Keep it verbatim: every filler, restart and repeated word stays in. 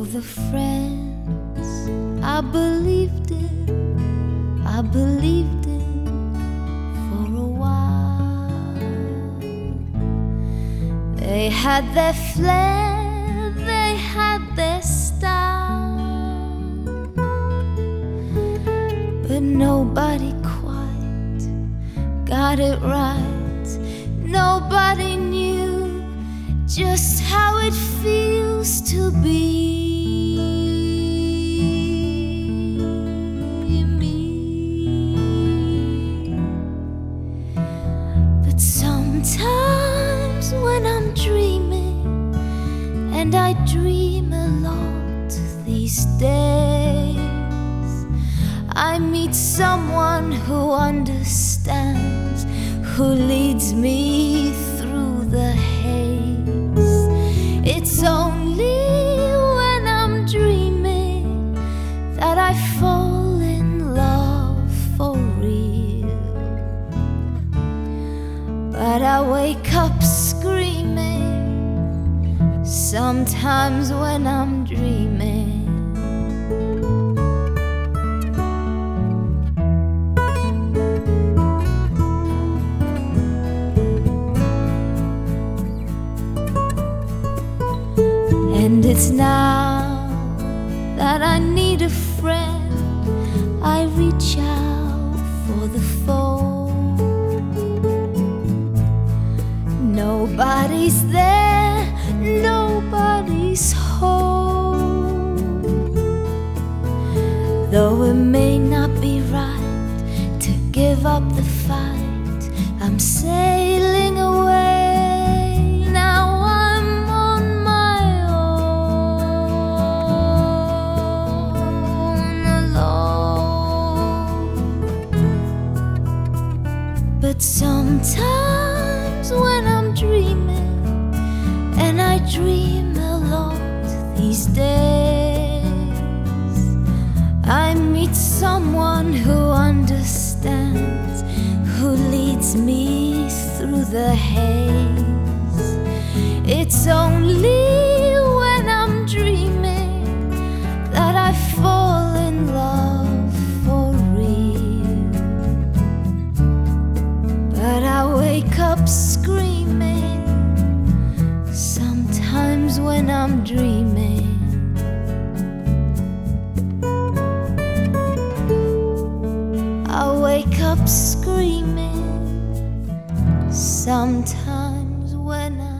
the friends I believed in, I believed in for a while. They had their flair, they had their style, but nobody quite got it right. Nobody knew just how it feels to be me. But sometimes when I'm dreaming, and I dream a lot these days, I meet someone who understands, who leads me through the haze. It's only when I'm dreaming that I fall in love for real. But I wake up screaming sometimes when I'm dreaming. And it's now that I need a friend, I reach out for the phone. Nobody's there, nobody's home. Though it may not be right to give up the fight, I'm sailing away. But sometimes when I'm dreaming, and I dream a lot these days, I meet someone who understands, who leads me through the haze. It's only when I'm dreaming that I fall in love for real. But I wake up screaming sometimes when I'm dreaming. I wake up screaming sometimes when I'm